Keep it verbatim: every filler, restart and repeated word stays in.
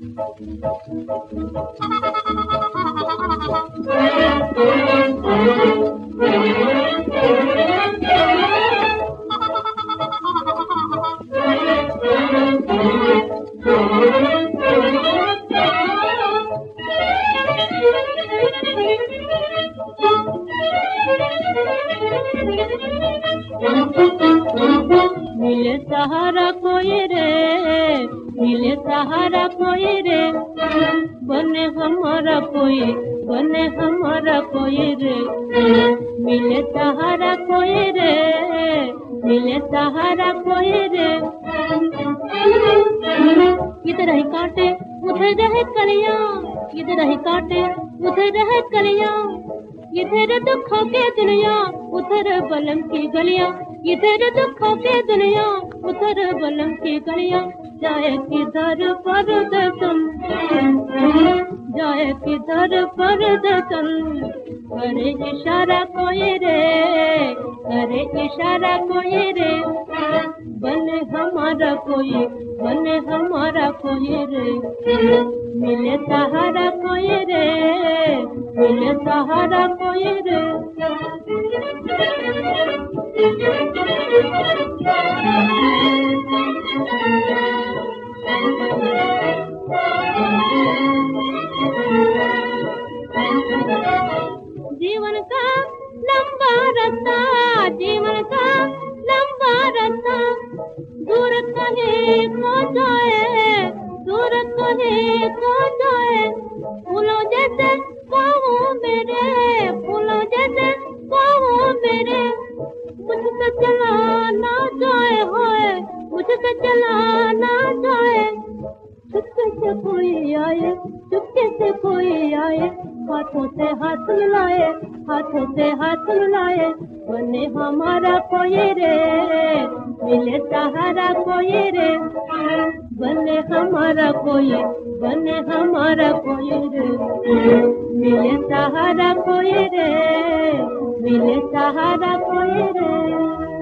मिले सहारा कोई रे, मिले सहारा कोई रे, बने हमारा कोई, बने हमारा कोई रे। मिले सहारा कोई रे, मिले सहारा कोई रे। इधर ही काटे उधर रहे कलियां, इधर ही काटे उधर रहे कलियां। इधर दुखों के दुनिया उधर बलम की गलियां, इधर दुखों के दुनिया उधर बलम की गलियां। जाए किधर परदेसन, जाए किधर परदेसन। करे इशारा कोई रे, करे इशारा कोई रे, बने हमारा कोई, बने हमारा कोई रे। मिले सहारा कोई रे, मिले सहारा कोई रे। जीवन का लंबा रास्ता, जीवन का लंबा रास्ता, दूर कहीं को जाए, दूर कहीं को जाए। फूलों जैसे पाँव मेरे, फूलों जैसे पाँव मेरे, मुझसे चला ना जाए होए, मुझसे चला ना जाए। चुपके से कोई आए, चुपके से कोई आए, हाथों से हाथ मिलाए, हाथों से हाथ मिलाए। बने हमारा कोई रे, मिले सहारा कोई रे, बने हमारा कोई, बने हमारा कोई रे। मिले सहारा कोई रे, मिले सहारा कोई रे।